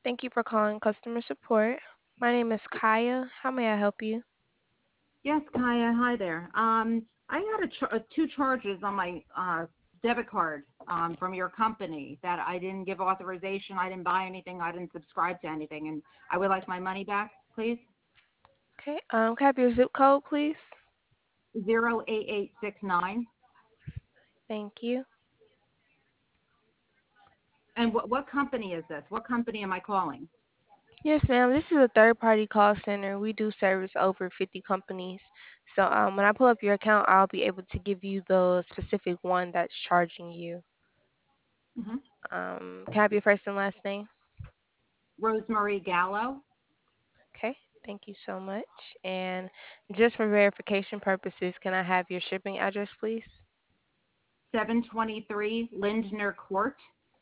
Thank you for calling customer support. My name is Kaya. How may I help you? Yes, Kaya. Hi there. I had two charges on my debit card from your company that I didn't give authorization. I didn't buy anything. I didn't subscribe to anything, and I would like my money back, please. Okay. Can I have your zip code, please? 08869. Thank you. And what company is this? What company am I calling? Yes, ma'am. This is a third-party call center. We do service over 50 companies. So when I pull up your account, I'll be able to give you the specific one that's charging you. Hmm. Can I have your first and last name? Rosemary Gallo, Okay. Thank you so much. And just for verification purposes, can I have your shipping address, please? 723 Lindner Court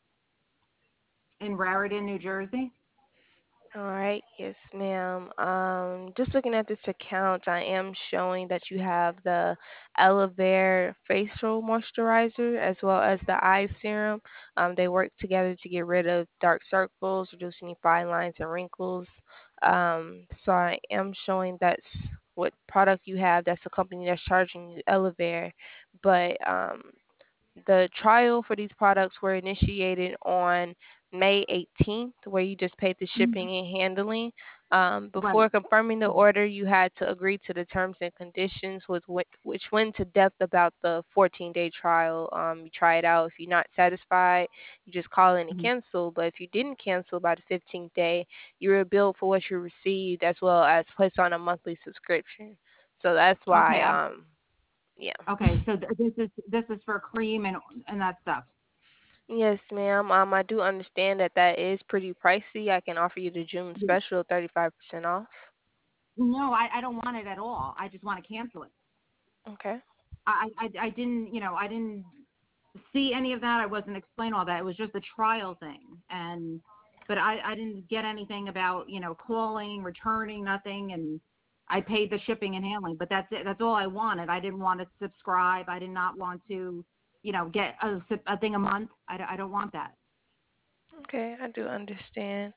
in Raritan, New Jersey. All right, yes, ma'am. Just looking at this account, I am showing that you have the Aloe facial moisturizer as well as the eye serum. They work together to get rid of dark circles, reduce any fine lines and wrinkles. So I am showing that's what product you have. That's the company that's charging you Aloe, but the trial for these products were initiated on May 18th, where you just paid the Mhm. shipping and handling. Right. Before confirming the order, you had to agree to the terms and conditions, which went to depth about the 14-day trial. You try it out. If you're not satisfied, you just call in and Mhm. cancel. But if you didn't cancel by the 15th day, you were billed for what you received as well as placed on a monthly subscription. So that's Okay. why, yeah. Okay. So this is for cream and that stuff. Yes, ma'am. I do understand that that is pretty pricey. I can offer you the June special, 35% off. No, I don't want it at all. I just want to cancel it. Okay. I didn't, I didn't see any of that. I wasn't explained all that. It was just a trial thing. But I didn't get anything about, calling, returning, nothing. And I paid the shipping and handling, but that's it. That's all I wanted. I didn't want to subscribe. I did not want to, get a thing a month. I don't want that. Okay, I do understand.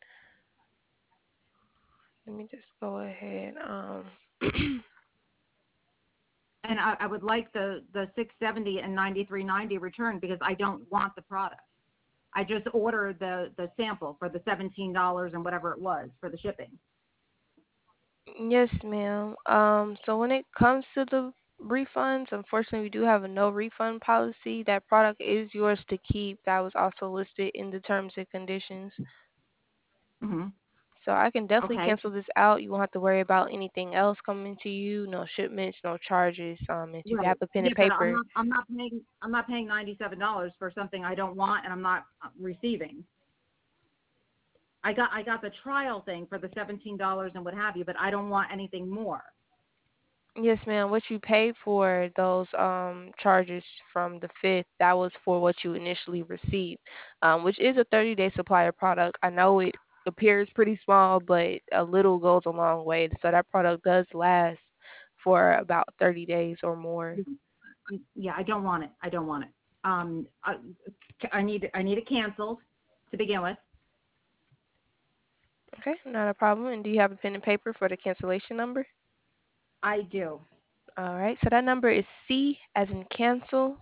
Let me just go ahead. And I would like the 670 and 93.90 return because I don't want the product. I just ordered the sample for the $17 and whatever it was for the shipping. Yes, ma'am. So when it comes to the refunds, unfortunately, we do have a no refund policy. That product is yours to keep. That was also listed in the terms and conditions. Hmm. So I can definitely Okay. cancel this out. You won't have to worry about anything else coming to you. No shipments, no charges. If you Right. have a pen and Yeah, but I'm paper, not I'm not paying I'm not paying $97 for something I don't want and I'm not receiving. I got the trial thing for the $17 and what have you, but I don't want anything more. yes, ma'am. What you paid for those charges from the fifth, that was for what you initially received, which is a 30-day supplier product. I know it appears pretty small, but a little goes a long way. So that product does last for about 30 days or more. Yeah, I don't want it. I don't want it. I need it canceled to begin with. Okay, not a problem. And do you have a pen and paper for the cancellation number? I do. All right. So that number is C as in cancel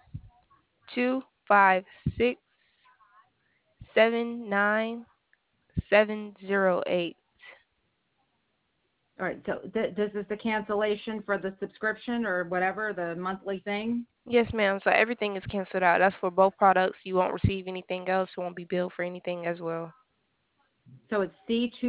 256790708. All right. So this is the cancellation for the subscription or whatever, the monthly thing. Yes, ma'am. So everything is canceled out. That's for both products. You won't receive anything else. You won't be billed for anything as well. So it's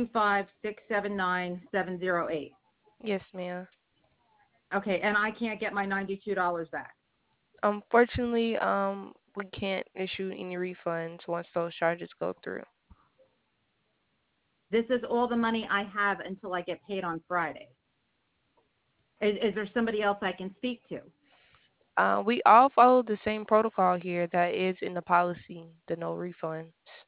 C256790708. Yes, ma'am. Okay, and I can't get my $92 back. Unfortunately, we can't issue any refunds once those charges go through. This is all the money I have until I get paid on Friday. Is there somebody else I can speak to? We all follow the same protocol here that is in the policy, the no refunds.